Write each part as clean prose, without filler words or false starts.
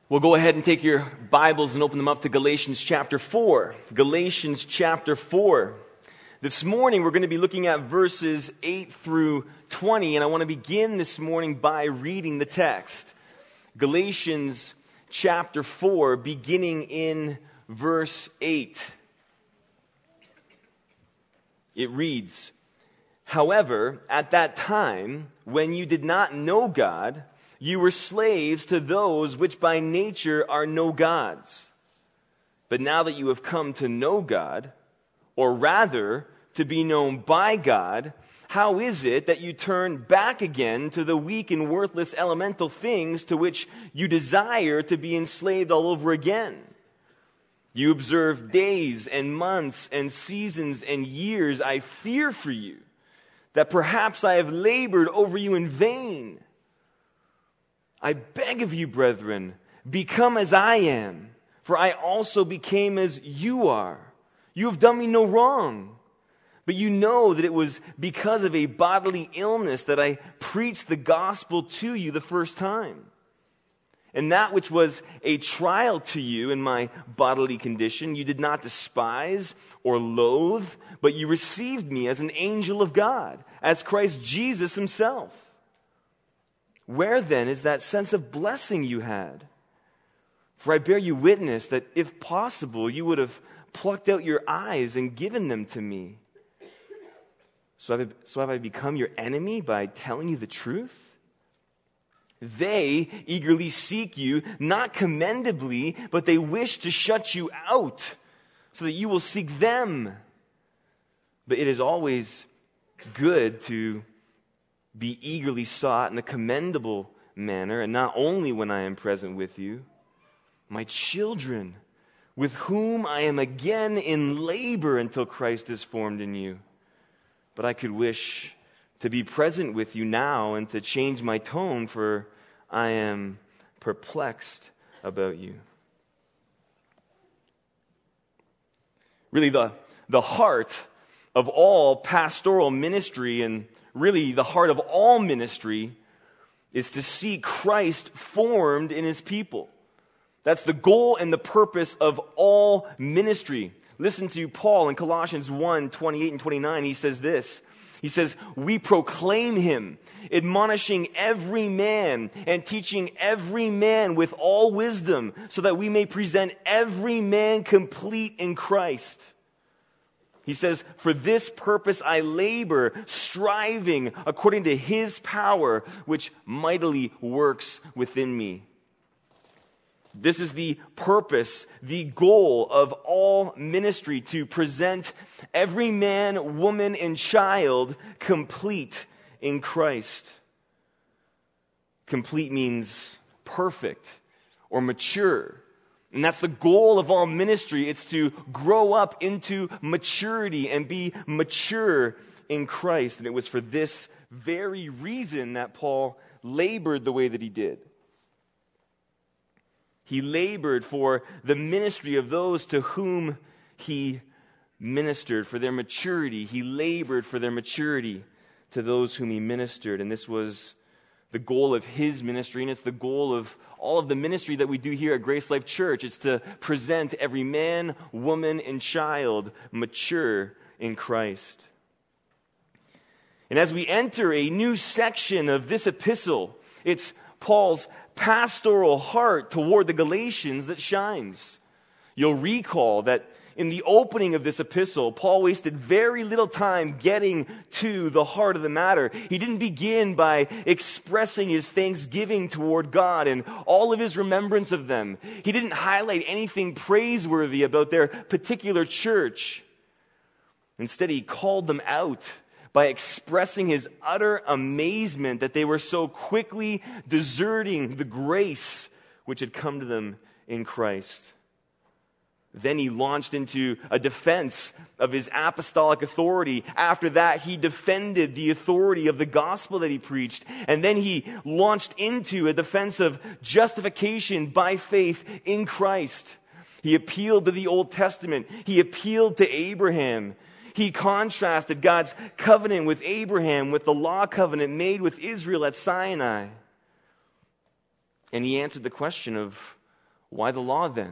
Well, go ahead and take your Bibles and open them up to Galatians chapter 4. Galatians chapter 4. This morning we're going to be looking at verses 8 through 20, and I want to begin this morning by reading the text. Galatians chapter 4, beginning in verse 8. It reads, "However, at that time, when you did not know God, you were slaves to those which by nature are no gods. But now that you have come to know God, or rather to be known by God, how is it that you turn back again to the weak and worthless elemental things to which you desire to be enslaved all over again? You observe days and months and seasons and years. I fear for you that perhaps I have labored over you in vain. I beg of you, brethren, become as I am, for I also became as you are. You have done me no wrong, but you know that it was because of a bodily illness that I preached the gospel to you the first time. And that which was a trial to you in my bodily condition, you did not despise or loathe, but you received me as an angel of God, as Christ Jesus himself. Where then is that sense of blessing you had? For I bear you witness that if possible, you would have plucked out your eyes and given them to me. So have I become your enemy by telling you the truth? They eagerly seek you, not commendably, but they wish to shut you out so that you will seek them. But it is always good to be eagerly sought in a commendable manner, and not only when I am present with you. My children, with whom I am again in labor until Christ is formed in you. But I could wish to be present with you now and to change my tone, for I am perplexed about you." Really, the heart of all pastoral ministry, and really the heart of all ministry, is to see Christ formed in his people. That's the goal and the purpose of all ministry. Listen to Paul in Colossians 1, 28 and 29. He says this. He says, "We proclaim him, admonishing every man and teaching every man with all wisdom, so that we may present every man complete in Christ." He says, "For this purpose I labor, striving according to his power, which mightily works within me." This is the purpose, the goal of all ministry, to present every man, woman, and child complete in Christ. Complete means perfect or mature. And that's the goal of all ministry. It's to grow up into maturity and be mature in Christ. And it was for this very reason that Paul labored the way that he did. He labored for the ministry of those to whom he ministered, for their maturity. He labored for their maturity to those whom he ministered. And this was the goal of his ministry, and it's the goal of all of the ministry that we do here at Grace Life Church. It's to present every man, woman, and child mature in Christ. And as we enter a new section of this epistle, it's Paul's pastoral heart toward the Galatians that shines. You'll recall that in the opening of this epistle, Paul wasted very little time getting to the heart of the matter. He didn't begin by expressing his thanksgiving toward God and all of his remembrance of them. He didn't highlight anything praiseworthy about their particular church. Instead, he called them out by expressing his utter amazement that they were so quickly deserting the grace which had come to them in Christ. Then he launched into a defense of his apostolic authority. After that, he defended the authority of the gospel that he preached. And then he launched into a defense of justification by faith in Christ. He appealed to the Old Testament. He appealed to Abraham. He contrasted God's covenant with Abraham with the law covenant made with Israel at Sinai. And he answered the question of Why the law then?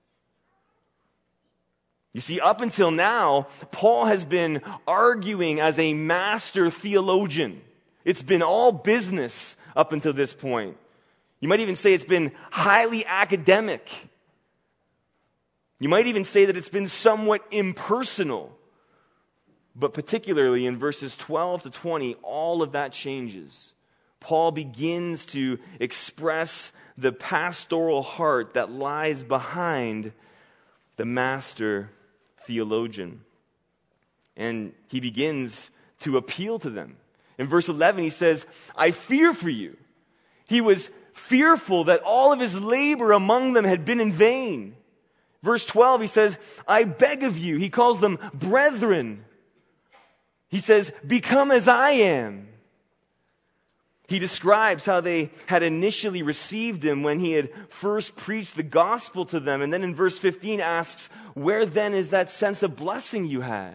You see, up until now, Paul has been arguing as a master theologian. It's been all business up until this point. You might even say it's been highly academic. You might even say that it's been somewhat impersonal. But particularly in verses 12 to 20, all of that changes. Paul begins to express the pastoral heart that lies behind the master theologian. And he begins to appeal to them. In verse 11, he says, I fear for you. He was fearful that all of his labor among them had been in vain. Verse 12, he says, I beg of you. He calls them brethren. He says, become as I am. He describes how they had initially received him when he had first preached the gospel to them. And then in verse 15 asks, where then is that sense of blessing you had?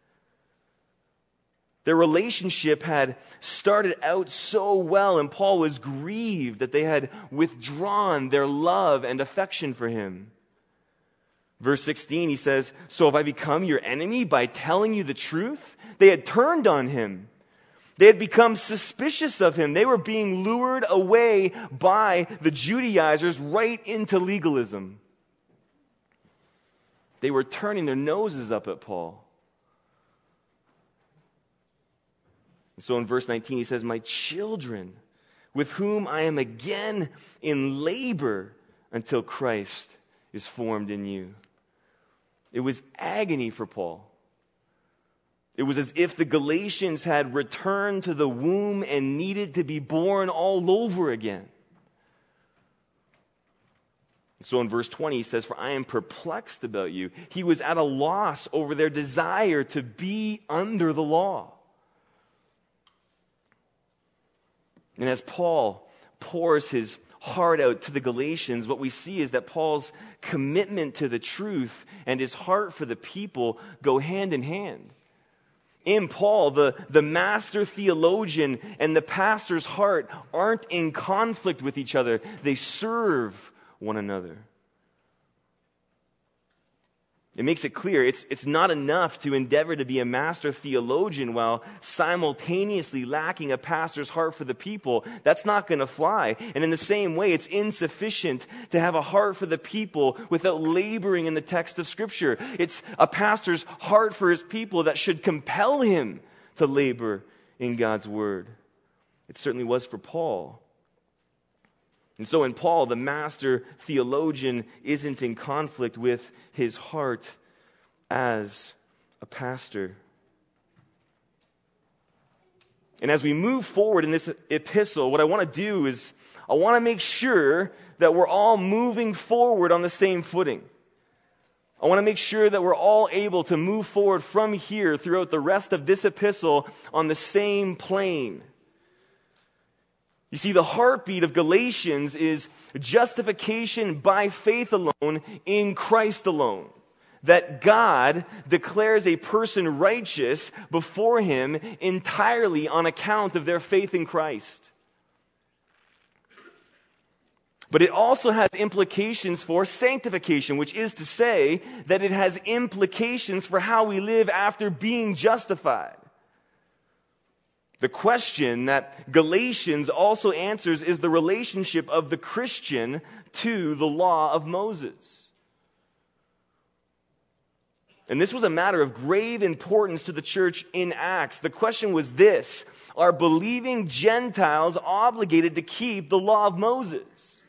Their relationship had started out so well, and Paul was grieved that they had withdrawn their love and affection for him. Verse 16, he says, so have I become your enemy by telling you the truth? They had turned on him. They had become suspicious of him. They were being lured away by the Judaizers right into legalism. They were turning their noses up at Paul. And so in verse 19 he says, my children, with whom I am again in labor until Christ is formed in you. It was agony for Paul. It was as if the Galatians had returned to the womb and needed to be born all over again. So in verse 20 he says, for I am perplexed about you. He was at a loss over their desire to be under the law. And as Paul pours his heart out to the Galatians, what we see is that Paul's commitment to the truth and his heart for the people go hand in hand. In Paul, the master theologian and the pastor's heart aren't in conflict with each other. They serve one another. It makes it clear it's not enough to endeavor to be a master theologian while simultaneously lacking a pastor's heart for the people. That's not going to fly. And in the same way, it's insufficient to have a heart for the people without laboring in the text of Scripture. It's a pastor's heart for his people that should compel him to labor in God's Word. It certainly was for Paul. And so in Paul, the master theologian isn't in conflict with his heart as a pastor. And as we move forward in this epistle, what I want to do is I want to make sure that we're all moving forward on the same footing. I want to make sure that we're all able to move forward from here throughout the rest of this epistle on the same plane. You see, the heartbeat of Galatians is justification by faith alone in Christ alone. That God declares a person righteous before him entirely on account of their faith in Christ. But it also has implications for sanctification, which is to say that it has implications for how we live after being justified. The question that Galatians also answers is the relationship of the Christian to the law of Moses. And this was a matter of grave importance to the church in Acts. The question was this: are believing Gentiles obligated to keep the law of Moses?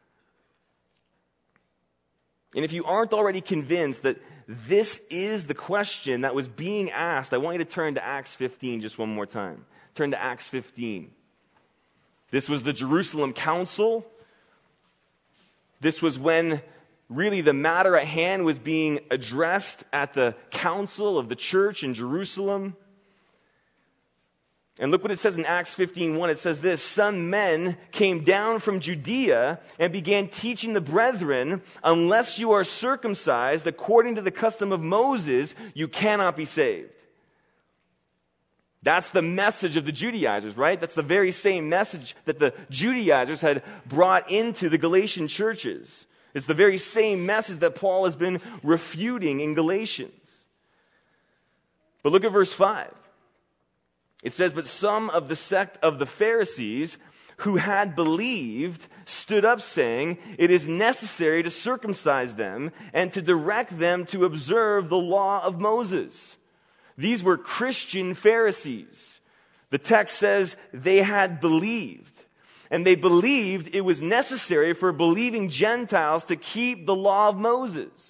And if you aren't already convinced that this is the question that was being asked, I want you to turn to Acts 15 just one more time. Turn to Acts 15. This was the Jerusalem Council. This was when really the matter at hand was being addressed at the council of the church in Jerusalem. And look what it says in Acts 15:1. It says this: some men came down from Judea and began teaching the brethren, unless you are circumcised according to the custom of Moses, you cannot be saved. That's the message of the Judaizers, right? That's the very same message that the Judaizers had brought into the Galatian churches. It's the very same message that Paul has been refuting in Galatians. But look at verse 5. It says, "But some of the sect of the Pharisees who had believed stood up, saying, 'It is necessary to circumcise them and to direct them to observe the law of Moses.'" These were Christian Pharisees. The text says they had believed. And they believed it was necessary for believing Gentiles to keep the law of Moses.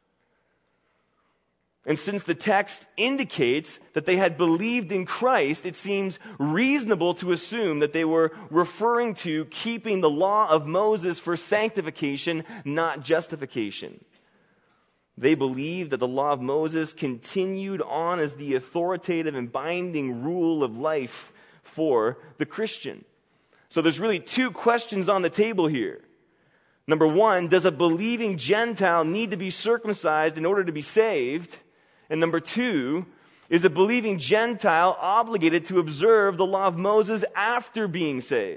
And since the text indicates that they had believed in Christ, it seems reasonable to assume that they were referring to keeping the law of Moses for sanctification, not justification. They believed that the law of Moses continued on as the authoritative and binding rule of life for the Christian. So there's really two questions on the table here. Number one, does a believing Gentile need to be circumcised in order to be saved? And number two, is a believing Gentile obligated to observe the law of Moses after being saved?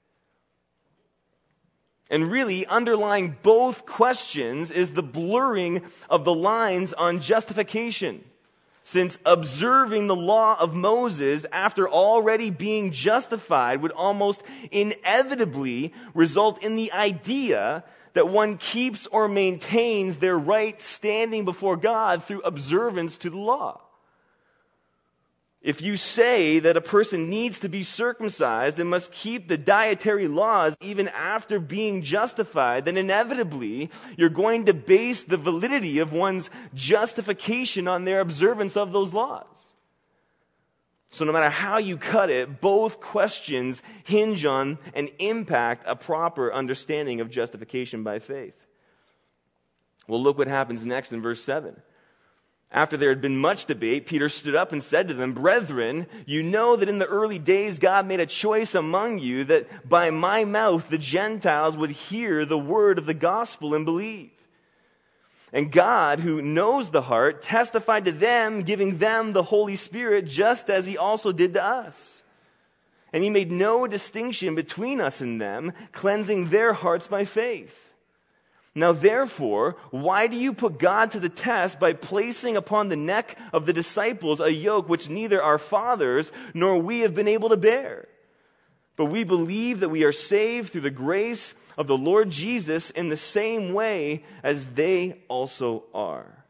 And really, underlying both questions is the blurring of the lines on justification. Since observing the law of Moses after already being justified would almost inevitably result in the idea that one keeps or maintains their right standing before God through observance to the law. If you say that a person needs to be circumcised and must keep the dietary laws even after being justified, then inevitably you're going to base the validity of one's justification on their observance of those laws. So no matter how you cut it, both questions hinge on and impact a proper understanding of justification by faith. Well, look what happens next in verse 7. After there had been much debate, Peter stood up and said to them, "Brethren, you know that in the early days God made a choice among you that by my mouth the Gentiles would hear the word of the gospel and believe. And God, who knows the heart, testified to them, giving them the Holy Spirit, just as he also did to us. And he made no distinction between us and them, cleansing their hearts by faith. Now therefore, why do you put God to the test by placing upon the neck of the disciples a yoke which neither our fathers nor we have been able to bear? But we believe that we are saved through the grace of the Lord Jesus in the same way as they also are."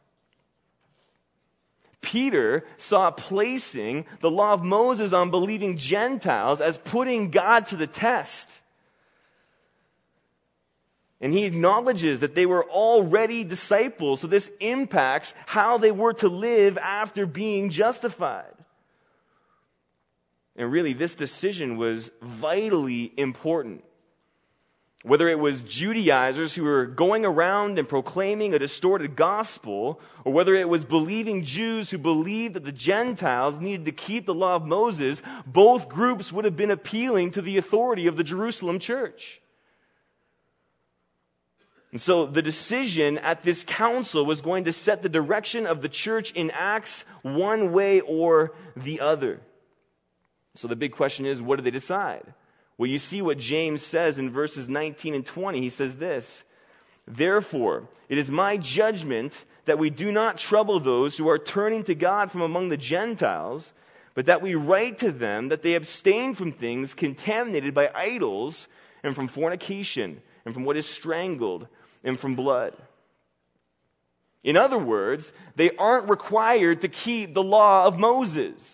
Peter saw placing the law of Moses on believing Gentiles as putting God to the test. And he acknowledges that they were already disciples, so this impacts how they were to live after being justified. And really, this decision was vitally important. Whether it was Judaizers who were going around and proclaiming a distorted gospel, or whether it was believing Jews who believed that the Gentiles needed to keep the law of Moses, both groups would have been appealing to the authority of the Jerusalem church. And so the decision at this council was going to set the direction of the church in Acts one way or the other. So the big question is, what do they decide? Well, you see what James says in verses 19 and 20. He says this, "Therefore, it is my judgment that we do not trouble those who are turning to God from among the Gentiles, but that we write to them that they abstain from things contaminated by idols and from fornication and from what is strangled and from blood." In other words, they aren't required to keep the law of Moses.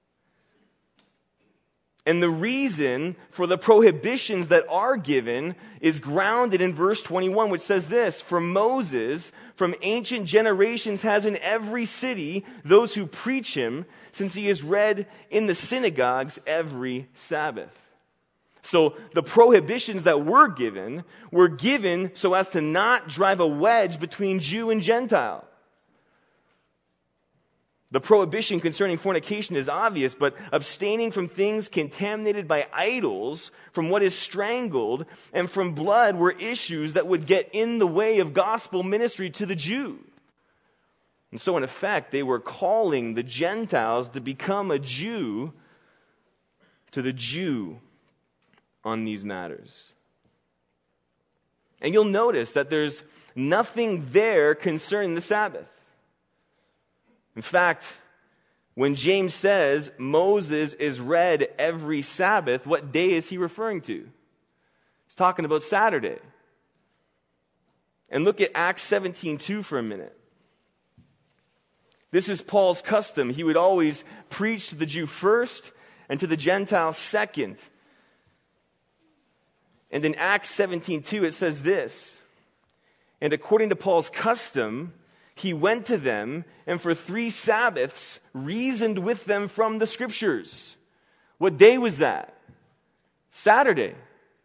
And the reason for the prohibitions that are given is grounded in verse 21, which says this, "For Moses, from ancient generations, has in every city those who preach him, since he is read in the synagogues every Sabbath." So the prohibitions that were given so as to not drive a wedge between Jew and Gentile. The prohibition concerning fornication is obvious, but abstaining from things contaminated by idols, from what is strangled, and from blood were issues that would get in the way of gospel ministry to the Jew. And so in effect, they were calling the Gentiles to become a Jew to the Jew on these matters. And you'll notice that there's nothing there concerning the Sabbath. In fact, when James says Moses is read every Sabbath, what day is he referring to? He's talking about Saturday. And look at Acts 17:2 for a minute. This is Paul's custom. He would always preach to the Jew first and to the Gentile second. And in Acts 17:2 it says this, "And according to Paul's custom, he went to them and for 3 Sabbaths reasoned with them from the Scriptures." What day was that? Saturday.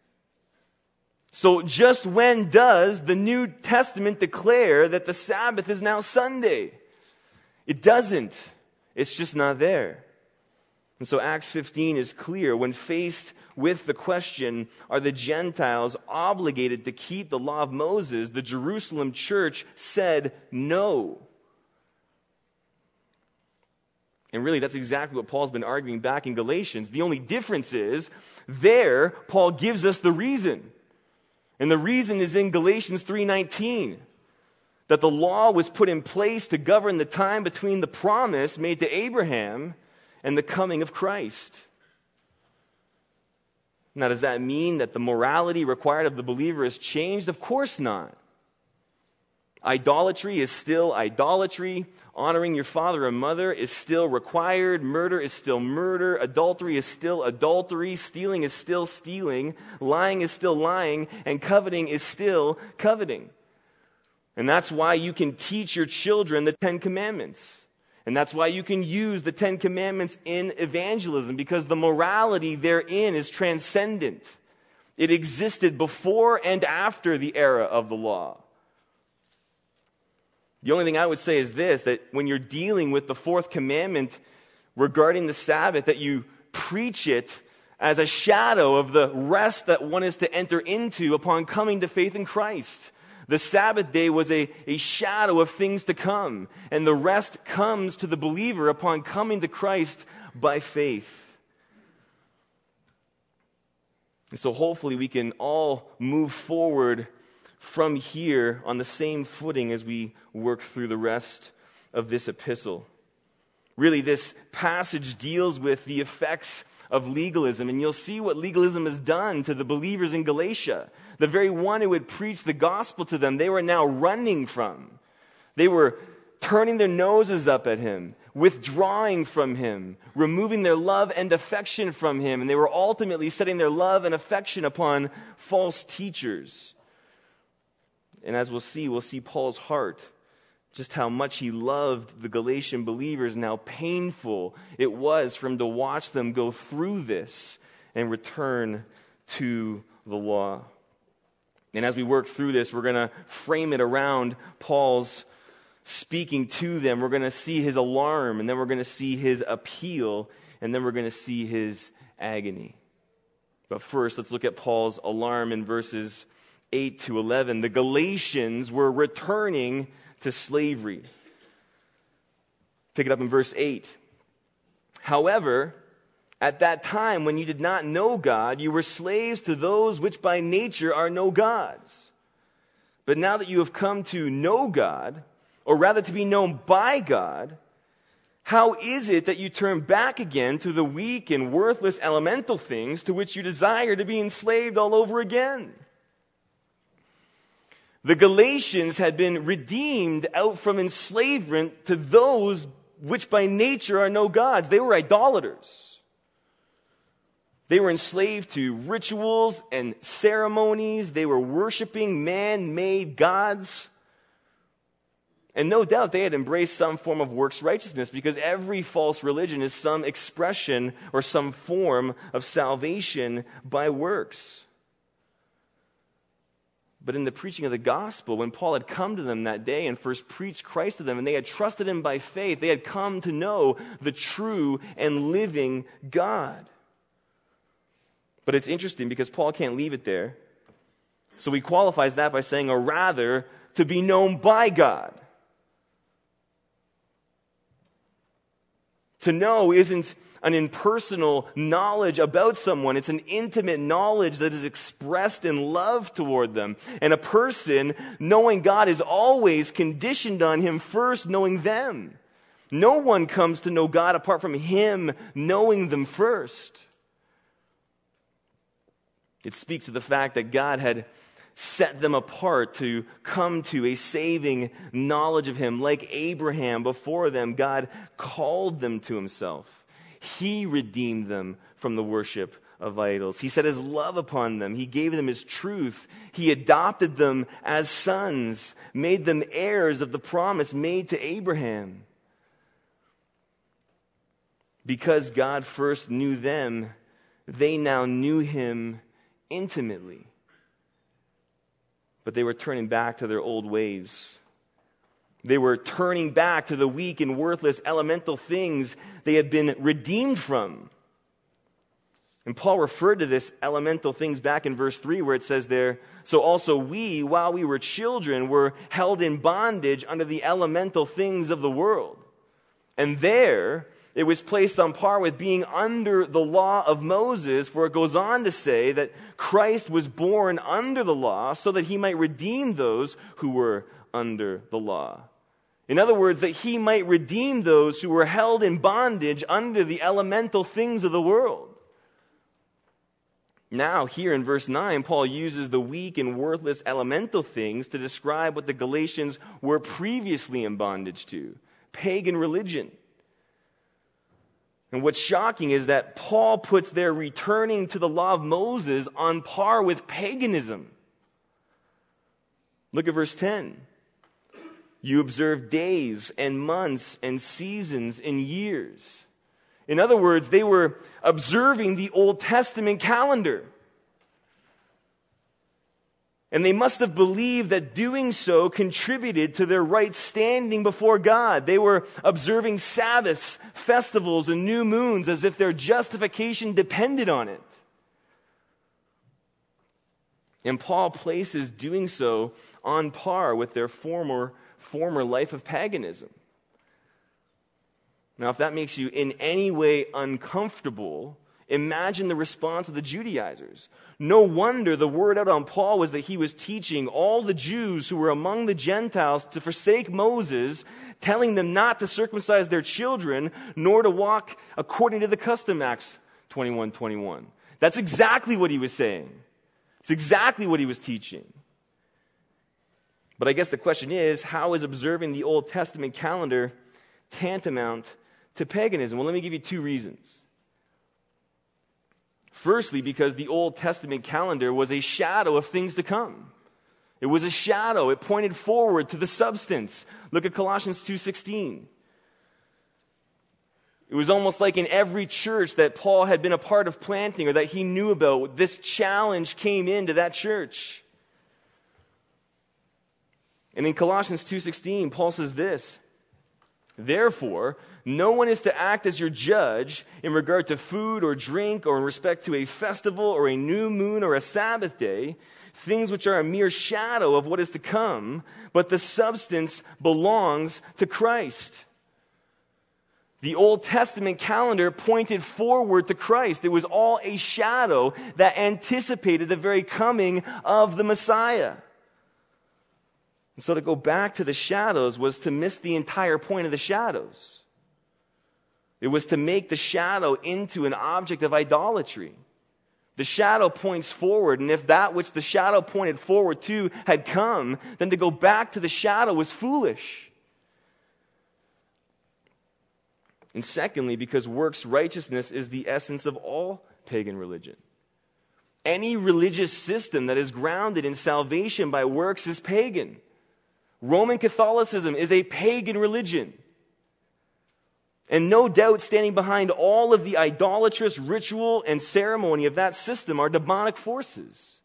So just when does the New Testament declare that the Sabbath is now Sunday? It doesn't. It's just not there. And so Acts 15 is clear. When faced with the question, are the Gentiles obligated to keep the law of Moses, the Jerusalem church said no. And really, that's exactly what Paul's been arguing back in Galatians. The only difference is, there, Paul gives us the reason. And the reason is in Galatians 3:19. That the law was put in place to govern the time between the promise made to Abraham and the coming of Christ. Now, does that mean that the morality required of the believer has changed? Of course not. Idolatry is still idolatry. Honoring your father and mother is still required. Murder is still murder. Adultery is still adultery. Stealing is still stealing. Lying is still lying. And coveting is still coveting. And that's why you can teach your children the 10 Commandments. And that's why you can use the 10 Commandments in evangelism, because the morality therein is transcendent. It existed before and after the era of the law. The only thing I would say is this, that when you're dealing with the 4th commandment regarding the Sabbath, that you preach it as a shadow of the rest that one is to enter into upon coming to faith in Christ. The Sabbath day was a shadow of things to come, and the rest comes to the believer upon coming to Christ by faith. And so hopefully we can all move forward from here on the same footing as we work through the rest of this epistle. Really, this passage deals with the effects of legalism, and you'll see what legalism has done to the believers in Galatia. The very one who had preached the gospel to them, they were now running from. They were turning their noses up at him, withdrawing from him, removing their love and affection from him, and they were ultimately setting their love and affection upon false teachers. And as we'll see Paul's heart, just how much he loved the Galatian believers and how painful it was for him to watch them go through this and return to the law. And as we work through this, we're going to frame it around Paul's speaking to them. We're going to see his alarm, and then we're going to see his appeal, and then we're going to see his agony. But first, let's look at Paul's alarm in verses 8 to 11. The Galatians were returning to slavery. Pick it up in verse 8. "However, at that time when you did not know God, you were slaves to those which by nature are no gods. But now that you have come to know God, or rather to be known by God, how is it that you turn back again to the weak and worthless elemental things to which you desire to be enslaved all over again?" The Galatians had been redeemed out from enslavement to those which by nature are no gods. They were idolaters. They were enslaved to rituals and ceremonies. They were worshiping man-made gods. And no doubt they had embraced some form of works righteousness, because every false religion is some expression or some form of salvation by works. But in the preaching of the gospel, when Paul had come to them that day and first preached Christ to them, and they had trusted him by faith, they had come to know the true and living God. But it's interesting because Paul can't leave it there. So he qualifies that by saying, or rather, to be known by God. To know isn't an impersonal knowledge about someone. It's an intimate knowledge that is expressed in love toward them. And a person knowing God is always conditioned on him first knowing them. No one comes to know God apart from him knowing them first. It speaks of the fact that God had set them apart to come to a saving knowledge of him. Like Abraham before them, God called them to himself. He redeemed them from the worship of idols. He set his love upon them. He gave them his truth. He adopted them as sons, made them heirs of the promise made to Abraham. Because God first knew them, they now knew him intimately. But they were turning back to their old ways. They were turning back to the weak and worthless elemental things they had been redeemed from. And Paul referred to this elemental things back in verse 3 where it says there, so also we, while we were children, were held in bondage under the elemental things of the world. And there, it was placed on par with being under the law of Moses, for it goes on to say that Christ was born under the law so that he might redeem those who were under the law. In other words, that he might redeem those who were held in bondage under the elemental things of the world. Now, here in verse 9, Paul uses the weak and worthless elemental things to describe what the Galatians were previously in bondage to, pagan religion. And what's shocking is that Paul puts their returning to the law of Moses on par with paganism. Look at verse 10. You observe days and months and seasons and years. In other words, they were observing the Old Testament calendar. And they must have believed that doing so contributed to their right standing before God. They were observing Sabbaths, festivals, and new moons as if their justification depended on it. And Paul places doing so on par with their former life of paganism. Now, if that makes you in any way uncomfortable, imagine the response of the Judaizers. No wonder the word out on Paul was that he was teaching all the Jews who were among the Gentiles to forsake Moses, telling them not to circumcise their children, nor to walk according to the custom, Acts 21:21. That's exactly what he was saying. It's exactly what he was teaching. But I guess the question is, how is observing the Old Testament calendar tantamount to paganism? Well, let me give you two reasons. Firstly, because the Old Testament calendar was a shadow of things to come. It was a shadow. It pointed forward to the substance. Look at Colossians 2:16. It was almost like in every church that Paul had been a part of planting or that he knew about, this challenge came into that church. And in Colossians 2:16, Paul says this, therefore, no one is to act as your judge in regard to food or drink or in respect to a festival or a new moon or a Sabbath day, things which are a mere shadow of what is to come, but the substance belongs to Christ. The Old Testament calendar pointed forward to Christ. It was all a shadow that anticipated the very coming of the Messiah. And so to go back to the shadows was to miss the entire point of the shadows. It was to make the shadow into an object of idolatry. The shadow points forward, and if that which the shadow pointed forward to had come, then to go back to the shadow was foolish. And secondly, because works righteousness is the essence of all pagan religion. Any religious system that is grounded in salvation by works is pagan. Roman Catholicism is a pagan religion. And no doubt standing behind all of the idolatrous ritual and ceremony of that system are demonic forces.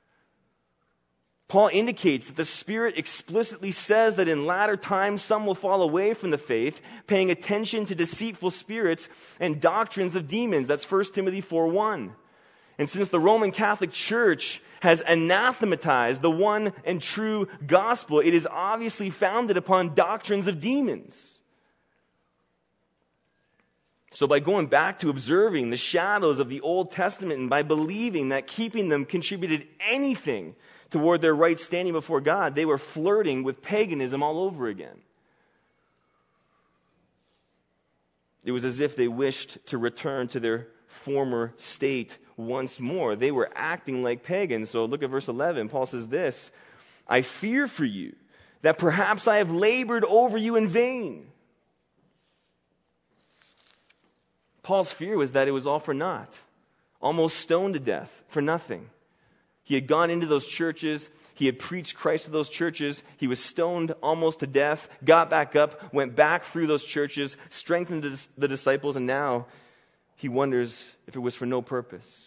Paul indicates that the Spirit explicitly says that in latter times some will fall away from the faith, paying attention to deceitful spirits and doctrines of demons. That's 1 Timothy 4:1. And since the Roman Catholic Church has anathematized the one and true gospel, it is obviously founded upon doctrines of demons. So by going back to observing the shadows of the Old Testament and by believing that keeping them contributed anything toward their right standing before God, they were flirting with paganism all over again. It was as if they wished to return to their former state once more. They were acting like pagans. So look at verse 11. Paul says this, I fear for you that perhaps I have labored over you in vain. Paul's fear was that it was all for naught, almost stoned to death for nothing. He had gone into those churches. He had preached Christ to those churches. He was stoned almost to death, got back up, went back through those churches, strengthened the disciples, and now he wonders if it was for no purpose.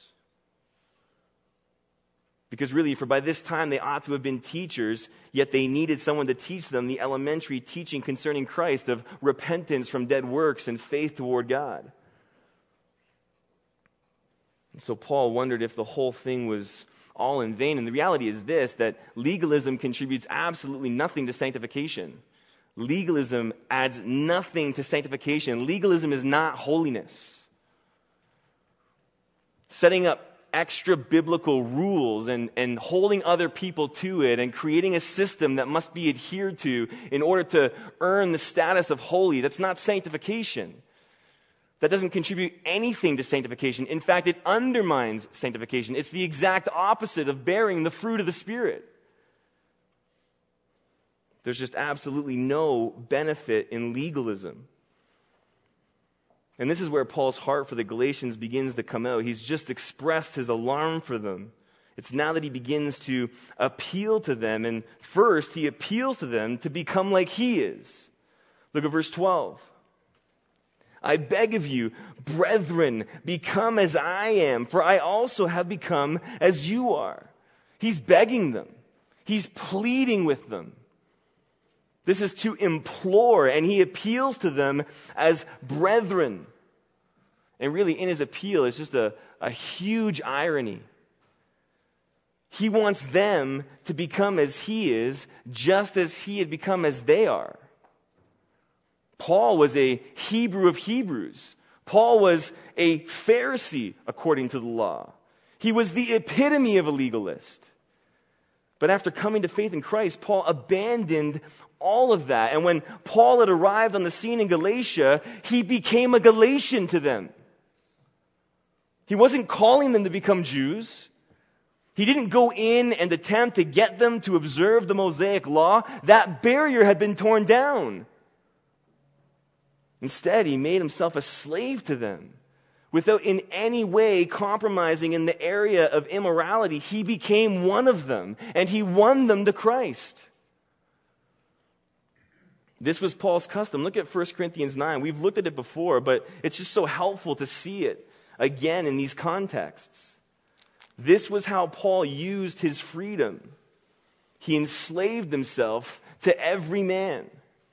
Because really, for by this time they ought to have been teachers, yet they needed someone to teach them the elementary teaching concerning Christ of repentance from dead works and faith toward God. And so Paul wondered if the whole thing was all in vain. And the reality is this, that legalism contributes absolutely nothing to sanctification. Legalism adds nothing to sanctification. Legalism is not holiness. Setting up extra biblical rules and holding other people to it and creating a system that must be adhered to in order to earn the status of holy, that's not sanctification. That doesn't contribute anything to sanctification. In fact, it undermines sanctification. It's the exact opposite of bearing the fruit of the Spirit. There's just absolutely no benefit in legalism. And this is where Paul's heart for the Galatians begins to come out. He's just expressed his alarm for them. It's now that he begins to appeal to them. And first, he appeals to them to become like he is. Look at verse 12. I beg of you, brethren, become as I am, for I also have become as you are. He's begging them. He's pleading with them. This is to implore, and he appeals to them as brethren. And really, in his appeal, it's just a huge irony. He wants them to become as he is, just as he had become as they are. Paul was a Hebrew of Hebrews. Paul was a Pharisee according to the law. He was the epitome of a legalist. But after coming to faith in Christ, Paul abandoned all of that. And when Paul had arrived on the scene in Galatia, he became a Galatian to them. He wasn't calling them to become Jews. He didn't go in and attempt to get them to observe the Mosaic law. That barrier had been torn down. Instead, he made himself a slave to them. Without in any way compromising in the area of immorality, he became one of them, and he won them to Christ. This was Paul's custom. Look at 1 Corinthians 9. We've looked at it before, but it's just so helpful to see it again in these contexts. This was how Paul used his freedom. He enslaved himself to every man.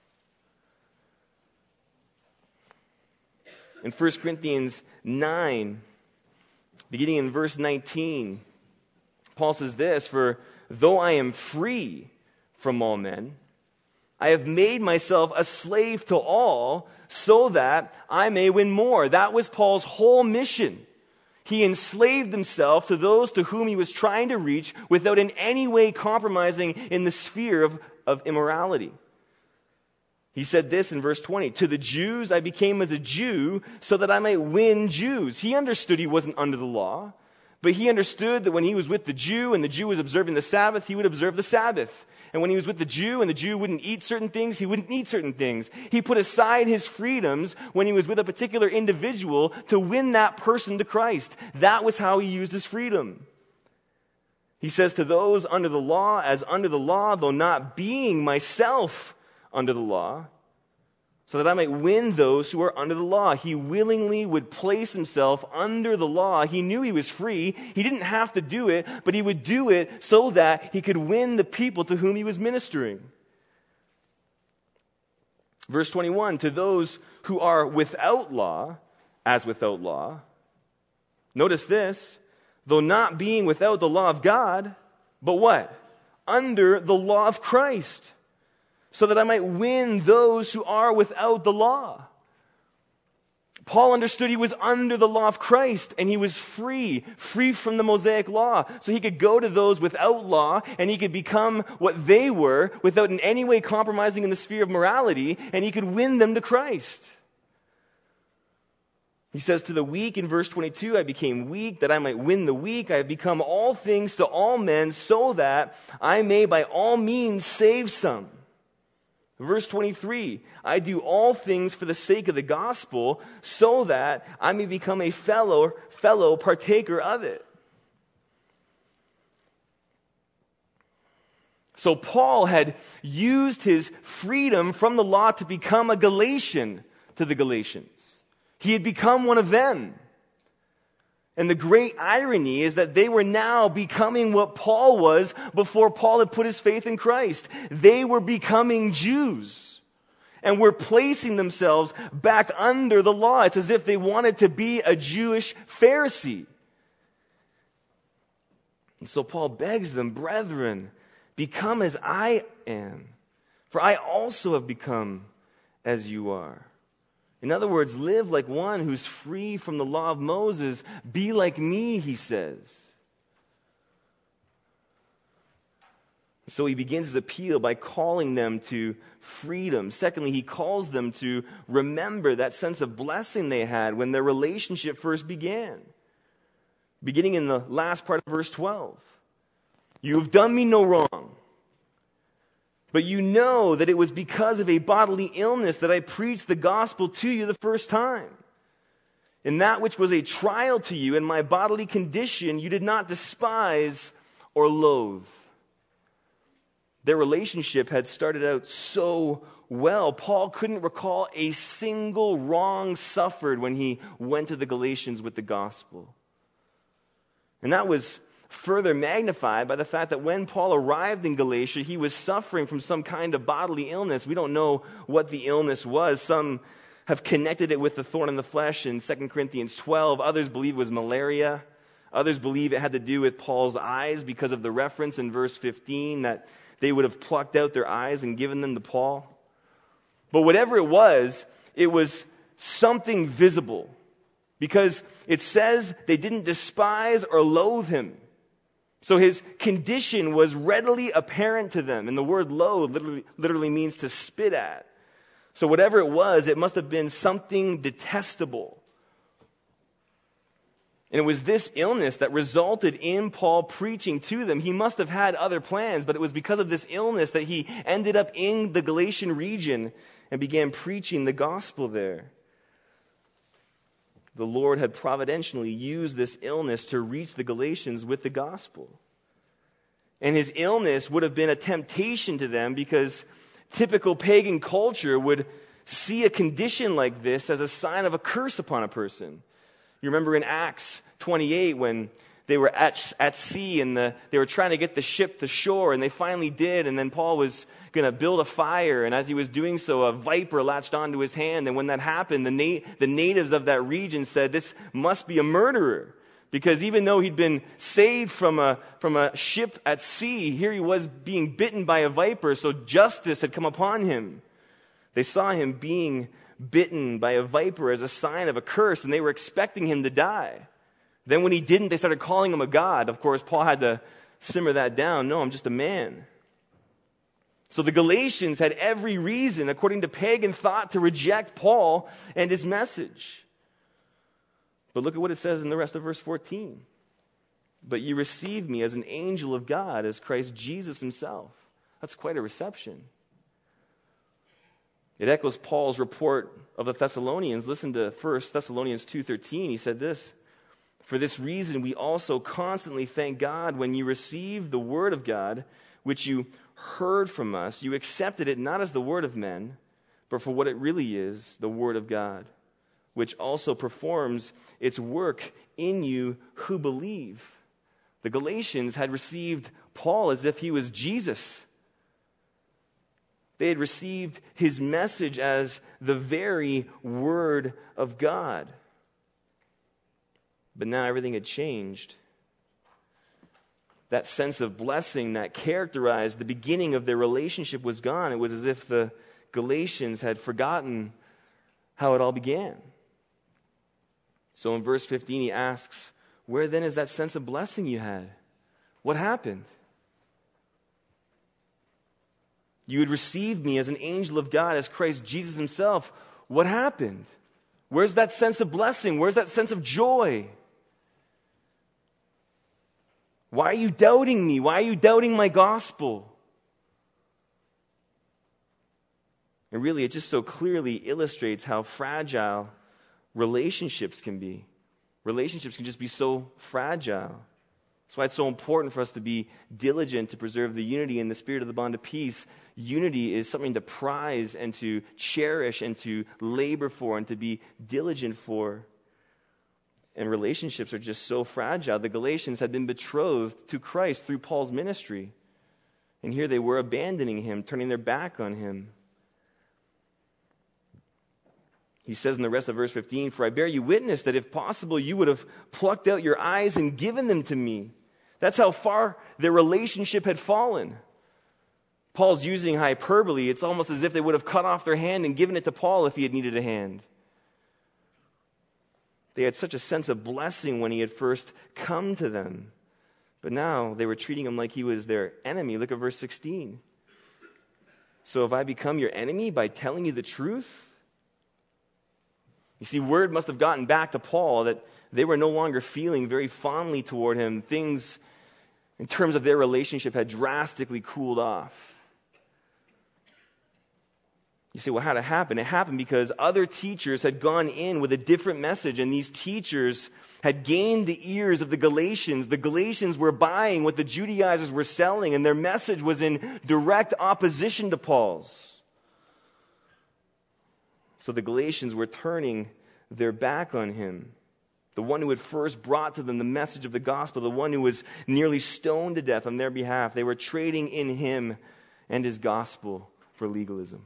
In 1 Corinthians 9, beginning in verse 19, Paul says this, for though I am free from all men, I have made myself a slave to all so that I may win more. That was Paul's whole mission. He enslaved himself to those to whom he was trying to reach without in any way compromising in the sphere of immorality. He said this in verse 20, to the Jews I became as a Jew so that I might win Jews. He understood he wasn't under the law, but he understood that when he was with the Jew and the Jew was observing the Sabbath, he would observe the Sabbath. And when he was with the Jew and the Jew wouldn't eat certain things, he wouldn't eat certain things. He put aside his freedoms when he was with a particular individual to win that person to Christ. That was how he used his freedom. He says to those under the law, as under the law, though not being myself under the law, so that I might win those who are under the law. He willingly would place himself under the law. He knew he was free. He didn't have to do it, but he would do it so that he could win the people to whom he was ministering. Verse 21, to those who are without law, as without law. Notice this, though not being without the law of God, but what? Under the law of Christ, so that I might win those who are without the law. Paul understood he was under the law of Christ, and he was free from the Mosaic law. So he could go to those without law, and he could become what they were without in any way compromising in the sphere of morality, and he could win them to Christ. He says to the weak in verse 22, I became weak that I might win the weak. I have become all things to all men so that I may by all means save some. Verse 23, I do all things for the sake of the gospel so that I may become a fellow partaker of it. So Paul had used his freedom from the law to become a Galatian to the Galatians. He had become one of them. And the great irony is that they were now becoming what Paul was before Paul had put his faith in Christ. They were becoming Jews and were placing themselves back under the law. It's as if they wanted to be a Jewish Pharisee. And so Paul begs them, brethren, become as I am, for I also have become as you are. In other words, live like one who's free from the law of Moses. Be like me, he says. So he begins his appeal by calling them to freedom. Secondly, he calls them to remember that sense of blessing they had when their relationship first began. Beginning in the last part of verse 12. You have done me no wrong. But you know that it was because of a bodily illness that I preached the gospel to you the first time. In that which was a trial to you in my bodily condition, you did not despise or loathe. Their relationship had started out so well. Paul couldn't recall a single wrong suffered when he went to the Galatians with the gospel. And that was further magnified by the fact that when Paul arrived in Galatia, he was suffering from some kind of bodily illness. We don't know what the illness was. Some have connected it with the thorn in the flesh in 2 Corinthians 12. Others believe it was malaria. Others believe it had to do with Paul's eyes because of the reference in verse 15 that they would have plucked out their eyes and given them to Paul. But whatever it was something visible, because it says they didn't despise or loathe him. So his condition was readily apparent to them. And the word loathe literally means to spit at. So whatever it was, it must have been something detestable. And it was this illness that resulted in Paul preaching to them. He must have had other plans, but it was because of this illness that he ended up in the Galatian region and began preaching the gospel there. The Lord had providentially used this illness to reach the Galatians with the gospel. And his illness would have been a temptation to them because typical pagan culture would see a condition like this as a sign of a curse upon a person. You remember in Acts 28 when they were at sea and they were trying to get the ship to shore, and they finally did, and then Paul was going to build a fire, and as he was doing so, a viper latched onto his hand, and when that happened, the natives of that region said, this must be a murderer, because even though he'd been saved from a ship at sea, here he was being bitten by a viper, so justice had come upon him. They saw him being bitten by a viper as a sign of a curse, and they were expecting him to die. Then when he didn't, they started calling him a god. Of course, Paul had to simmer that down. No, I'm just a man. So the Galatians had every reason, according to pagan thought, to reject Paul and his message. But look at what it says in the rest of verse 14. But you received me as an angel of God, as Christ Jesus himself. That's quite a reception. It echoes Paul's report of the Thessalonians. Listen to 1 Thessalonians 2:13. He said this, for this reason we also constantly thank God when you received the word of God, which you heard from us. You accepted it not as the word of men, but for what it really is, the word of God, which also performs its work in you who believe. The Galatians had received Paul as if he was Jesus. They had received his message as the very word of God. But now everything had changed. That sense of blessing that characterized the beginning of their relationship was gone. It was as if the Galatians had forgotten how it all began. So in verse 15, he asks, where then is that sense of blessing you had? What happened? You had received me as an angel of God, as Christ Jesus himself. What happened? Where's that sense of blessing? Where's that sense of joy? Why are you doubting me? Why are you doubting my gospel? And really, it just so clearly illustrates how fragile relationships can be. Relationships can just be so fragile. That's why it's so important for us to be diligent to preserve the unity in the spirit of the bond of peace. Unity is something to prize and to cherish and to labor for and to be diligent for. And relationships are just so fragile. The Galatians had been betrothed to Christ through Paul's ministry. And here they were abandoning him, turning their back on him. He says in the rest of verse 15, for I bear you witness that if possible you would have plucked out your eyes and given them to me. That's how far their relationship had fallen. Paul's using hyperbole. It's almost as if they would have cut off their hand and given it to Paul if he had needed a hand. They had such a sense of blessing when he had first come to them. But now they were treating him like he was their enemy. Look at verse 16. So have I become your enemy by telling you the truth? You see, word must have gotten back to Paul that they were no longer feeling very fondly toward him. Things, in terms of their relationship, had drastically cooled off. You say, well, how did it happen? It happened because other teachers had gone in with a different message, and these teachers had gained the ears of the Galatians. The Galatians were buying what the Judaizers were selling, and their message was in direct opposition to Paul's. So the Galatians were turning their back on him. The one who had first brought to them the message of the gospel, the one who was nearly stoned to death on their behalf. They were trading in him and his gospel for legalism.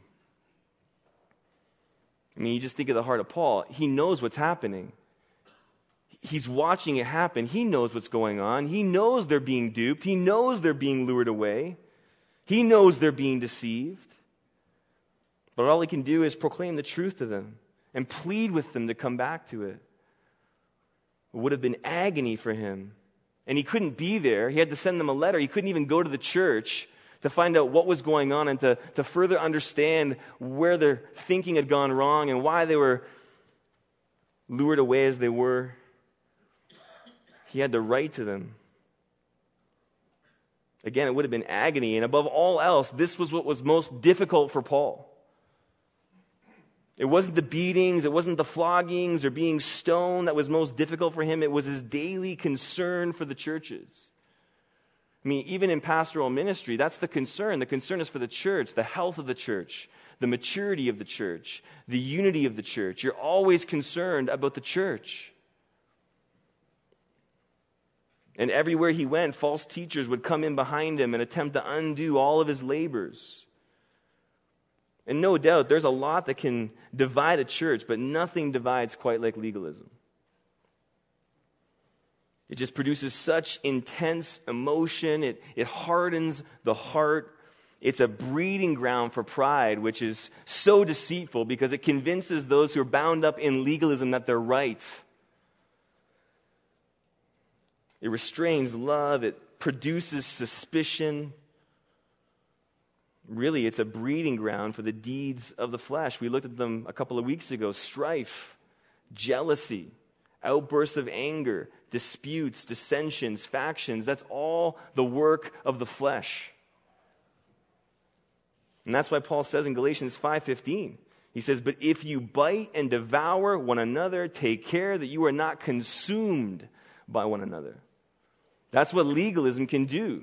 I mean, you just think of the heart of Paul. He knows what's happening. He's watching it happen. He knows what's going on. He knows they're being duped. He knows they're being lured away. He knows they're being deceived. But all he can do is proclaim the truth to them and plead with them to come back to it. It would have been agony for him. And he couldn't be there. He had to send them a letter. He couldn't even go to the church to find out what was going on and to further understand where their thinking had gone wrong and why they were lured away as they were. He had to write to them. Again, it would have been agony. And above all else, this was what was most difficult for Paul. It wasn't the beatings, it wasn't the floggings or being stoned that was most difficult for him. It was his daily concern for the churches. I mean, even in pastoral ministry, that's the concern. The concern is for the church, the health of the church, the maturity of the church, the unity of the church. You're always concerned about the church. And everywhere he went, false teachers would come in behind him and attempt to undo all of his labors. And no doubt, there's a lot that can divide a church, but nothing divides quite like legalism. It just produces such intense emotion. It hardens the heart. It's a breeding ground for pride, which is so deceitful because it convinces those who are bound up in legalism that they're right. It restrains love. It produces suspicion. Really, it's a breeding ground for the deeds of the flesh. We looked at them a couple of weeks ago. Strife, jealousy, outbursts of anger, disputes, dissensions, factions. That's all the work of the flesh. And that's why Paul says in Galatians 5:15, he says, but if you bite and devour one another, take care that you are not consumed by one another. That's what legalism can do.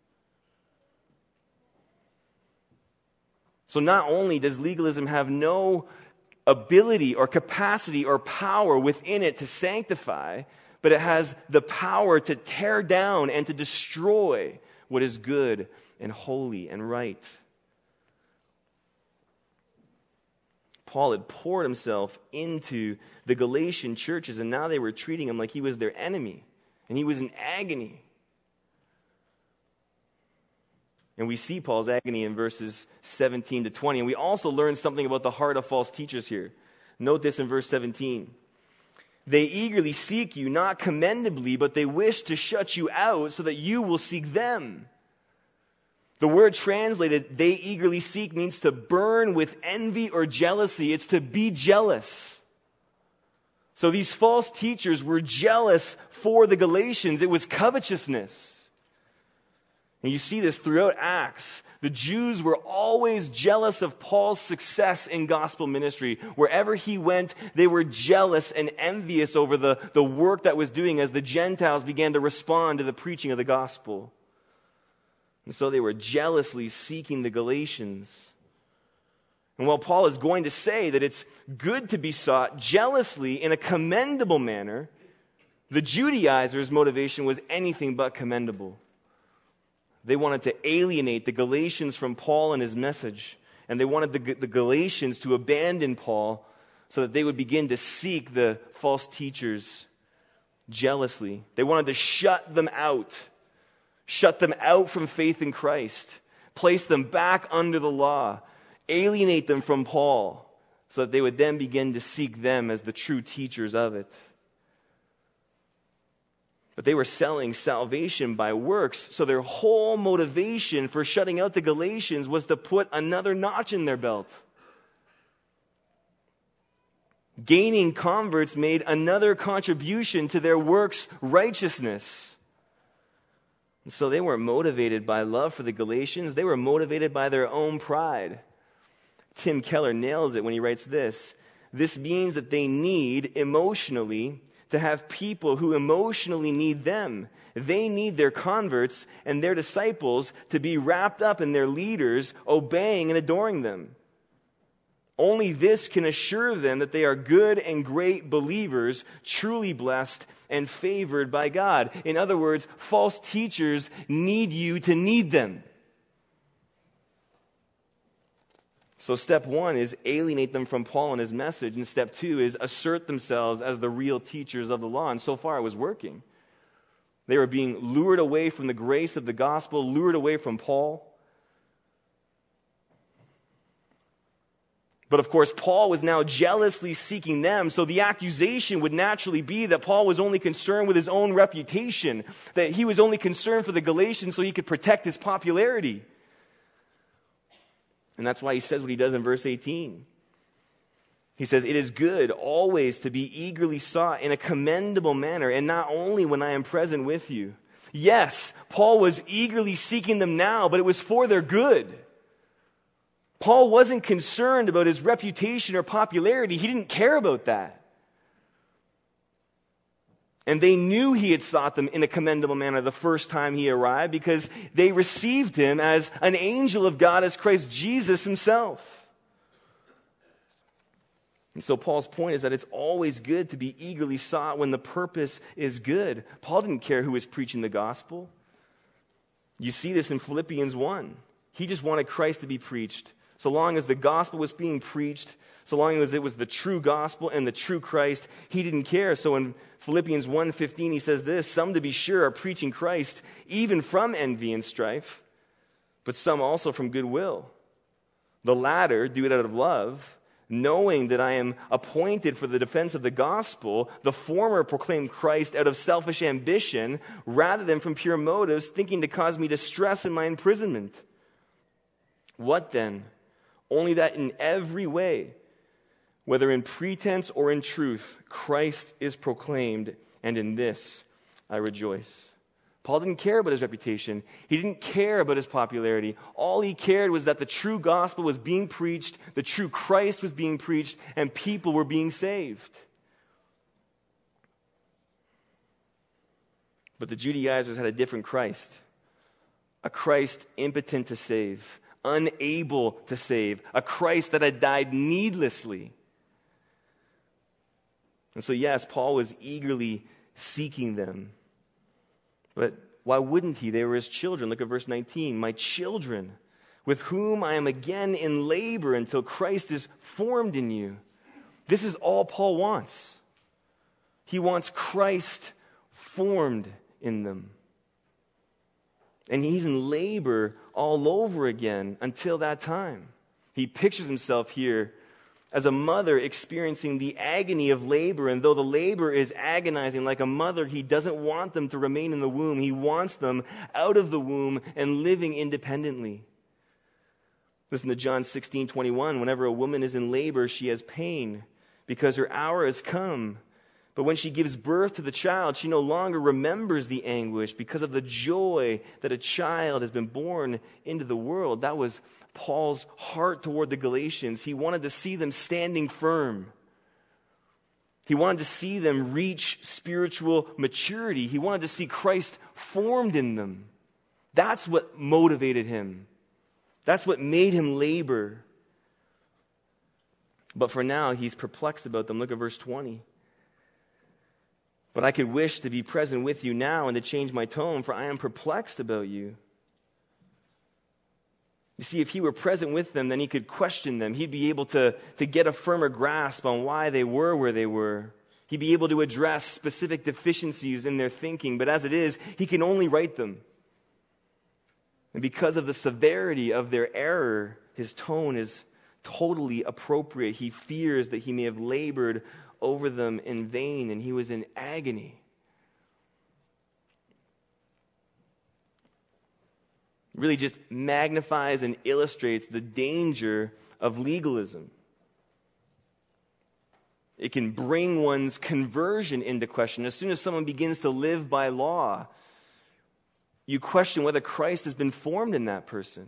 So not only does legalism have no ability or capacity or power within it to sanctify, but it has the power to tear down and to destroy what is good and holy and right. Paul had poured himself into the Galatian churches, and now they were treating him like he was their enemy, and he was in agony. And we see Paul's agony in verses 17 to 20. And we also learn something about the heart of false teachers here. Note this in verse 17. They eagerly seek you, not commendably, but they wish to shut you out so that you will seek them. The word translated, they eagerly seek, means to burn with envy or jealousy. It's to be jealous. So these false teachers were jealous for the Galatians. It was covetousness. And you see this throughout Acts. The Jews were always jealous of Paul's success in gospel ministry. Wherever he went, they were jealous and envious over the work that was doing as the Gentiles began to respond to the preaching of the gospel. And so they were jealously seeking the Galatians. And while Paul is going to say that it's good to be sought jealously in a commendable manner, the Judaizers' motivation was anything but commendable. They wanted to alienate the Galatians from Paul and his message. And they wanted the Galatians to abandon Paul so that they would begin to seek the false teachers jealously. They wanted to shut them out from faith in Christ, place them back under the law, alienate them from Paul so that they would then begin to seek them as the true teachers of it. But they were selling salvation by works, so their whole motivation for shutting out the Galatians was to put another notch in their belt. Gaining converts made another contribution to their works' righteousness. And so they weren't motivated by love for the Galatians, they were motivated by their own pride. Tim Keller nails it when he writes this. This means that they need emotionally to have people who emotionally need them. They need their converts and their disciples to be wrapped up in their leaders, obeying and adoring them. Only this can assure them that they are good and great believers, truly blessed and favored by God. In other words, false teachers need you to need them. So step one is alienate them from Paul and his message. And step two is assert themselves as the real teachers of the law. And so far it was working. They were being lured away from the grace of the gospel, lured away from Paul. But of course, Paul was now jealously seeking them. So the accusation would naturally be that Paul was only concerned with his own reputation, that he was only concerned for the Galatians so he could protect his popularity. And that's why he says what he does in verse 18. He says, it is good always to be eagerly sought in a commendable manner, and not only when I am present with you. Yes, Paul was eagerly seeking them now, but it was for their good. Paul wasn't concerned about his reputation or popularity. He didn't care about that. And they knew he had sought them in a commendable manner the first time he arrived because they received him as an angel of God, as Christ Jesus himself. And so Paul's point is that it's always good to be eagerly sought when the purpose is good. Paul didn't care who was preaching the gospel. You see this in Philippians 1. He just wanted Christ to be preached. So long as the gospel was being preached, so long as it was the true gospel and the true Christ, he didn't care. So in Philippians 1:15, he says this, some to be sure are preaching Christ, even from envy and strife, but some also from goodwill. The latter do it out of love, knowing that I am appointed for the defense of the gospel. The former proclaim Christ out of selfish ambition, rather than from pure motives, thinking to cause me distress in my imprisonment. What then? Only that in every way, whether in pretense or in truth, Christ is proclaimed, and in this I rejoice. Paul didn't care about his reputation. He didn't care about his popularity. All he cared was that the true gospel was being preached, the true Christ was being preached, and people were being saved. But the Judaizers had a different Christ, a Christ impotent to save, unable to save, a Christ that had died needlessly. And so, yes, Paul was eagerly seeking them. But why wouldn't he? They were his children. Look at verse 19. My children, with whom I am again in labor until Christ is formed in you. This is all Paul wants. He wants Christ formed in them. And he's in labor all over again until that time. He pictures himself here as a mother experiencing the agony of labor. And though the labor is agonizing like a mother, he doesn't want them to remain in the womb. He wants them out of the womb and living independently. Listen to John 16:21. Whenever a woman is in labor, she has pain because her hour has come. But when she gives birth to the child, she no longer remembers the anguish because of the joy that a child has been born into the world. That was Paul's heart toward the Galatians. He wanted to see them standing firm. He wanted to see them reach spiritual maturity. He wanted to see Christ formed in them. That's what motivated him. That's what made him labor. But for now, he's perplexed about them. Look at verse 20. But I could wish to be present with you now and to change my tone, for I am perplexed about you. You see, if he were present with them, then he could question them. He'd be able to get a firmer grasp on why they were where they were. He'd be able to address specific deficiencies in their thinking. But as it is, he can only write them. And because of the severity of their error, his tone is totally appropriate. He fears that he may have labored over them in vain, and he was in agony. Really just magnifies and illustrates the danger of legalism. It can bring one's conversion into question. As soon as someone begins to live by law, you question whether Christ has been formed in that person.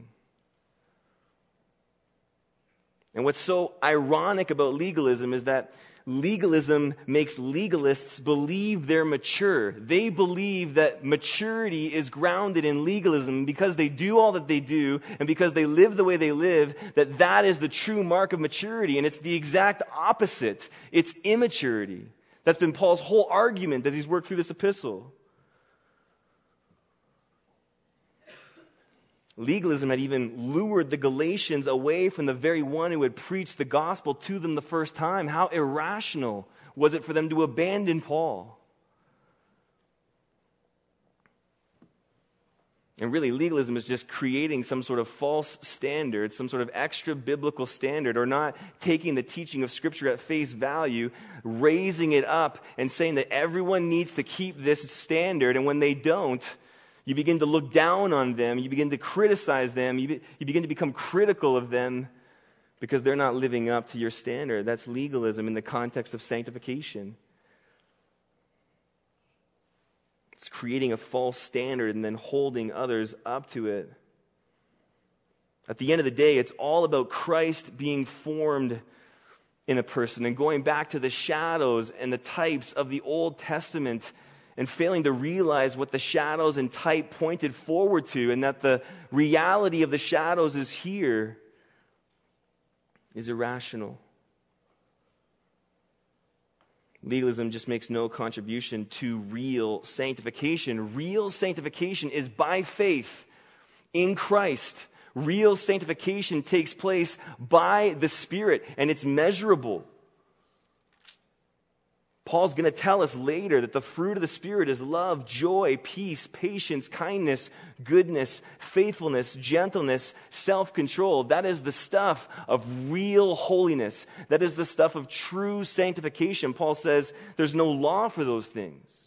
And what's so ironic about legalism is that legalism makes legalists believe they're mature. They believe that maturity is grounded in legalism. Because they do all that they do, and because they live the way they live, that is the true mark of maturity. And it's the exact opposite. It's immaturity. That's been Paul's whole argument as he's worked through this epistle. Legalism had even lured the Galatians away from the very one who had preached the gospel to them the first time. How irrational was it for them to abandon Paul? And really, legalism is just creating some sort of false standard, some sort of extra biblical standard, or not taking the teaching of Scripture at face value, raising it up and saying that everyone needs to keep this standard, and when they don't, you begin to look down on them. You begin to criticize them. You begin to become critical of them because they're not living up to your standard. That's legalism in the context of sanctification. It's creating a false standard and then holding others up to it. At the end of the day, it's all about Christ being formed in a person and going back to the shadows and the types of the Old Testament and failing to realize what the shadows and type pointed forward to, and that the reality of the shadows is here, is irrational. Legalism just makes no contribution to real sanctification. Real sanctification is by faith in Christ. Real sanctification takes place by the Spirit, and it's measurable. Paul's going to tell us later that the fruit of the Spirit is love, joy, peace, patience, kindness, goodness, faithfulness, gentleness, self-control. That is the stuff of real holiness. That is the stuff of true sanctification. Paul says there's no law for those things.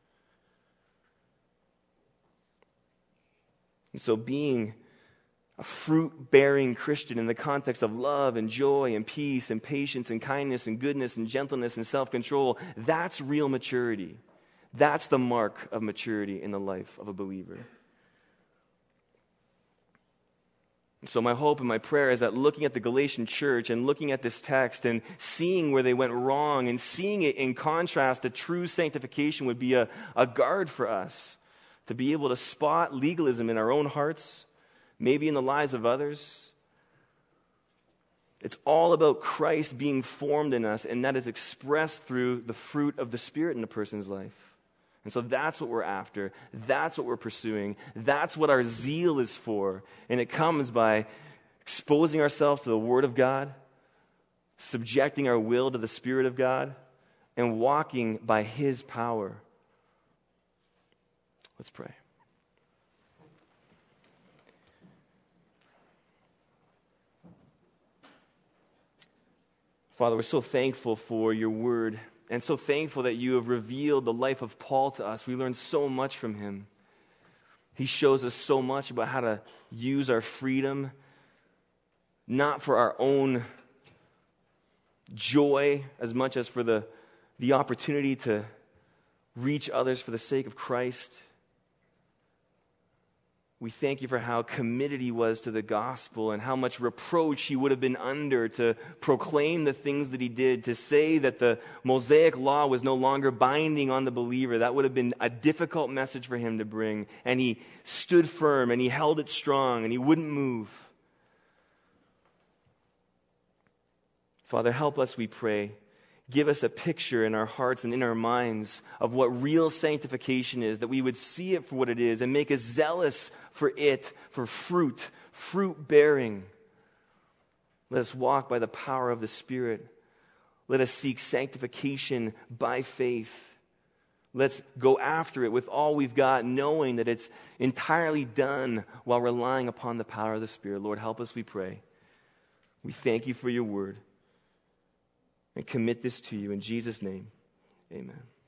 And so being a fruit-bearing Christian in the context of love and joy and peace and patience and kindness and goodness and gentleness and self-control, that's real maturity. That's the mark of maturity in the life of a believer. And so my hope and my prayer is that looking at the Galatian church and looking at this text and seeing where they went wrong and seeing it in contrast to true sanctification would be a guard for us to be able to spot legalism in our own hearts, maybe in the lives of others. It's all about Christ being formed in us, and that is expressed through the fruit of the Spirit in a person's life. And so that's what we're after. That's what we're pursuing. That's what our zeal is for. And it comes by exposing ourselves to the Word of God, subjecting our will to the Spirit of God, and walking by His power. Let's pray. Father, we're so thankful for your word and so thankful that you have revealed the life of Paul to us. We learned so much from him. He shows us so much about how to use our freedom, not for our own joy as much as for the opportunity to reach others for the sake of Christ. We thank you for how committed he was to the gospel and how much reproach he would have been under to proclaim the things that he did, to say that the Mosaic law was no longer binding on the believer. That would have been a difficult message for him to bring. And he stood firm and he held it strong and he wouldn't move. Father, help us, we pray. Give us a picture in our hearts and in our minds of what real sanctification is, that we would see it for what it is and make us zealous for it, for fruit bearing. Let us walk by the power of the Spirit. Let us seek sanctification by faith. Let's go after it with all we've got, knowing that it's entirely done while relying upon the power of the Spirit. Lord, help us, we pray. We thank you for your word. And commit this to you in Jesus' name. Amen.